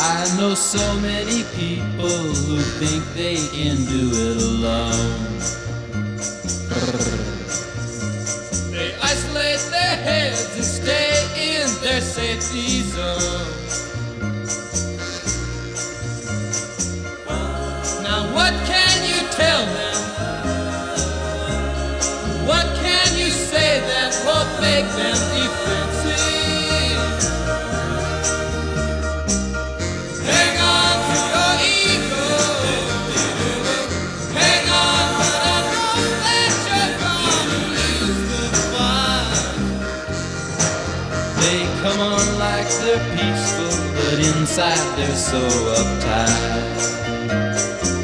I know so many people who think they can do it alone. They isolate their heads and stay in their safety zone. Now what can you tell them? What can you say that won't make them defensive? Hang on to your ego. Hang on, but I know that you're gonna lose the fight. They come on like they're peaceful, but inside they're so uptight.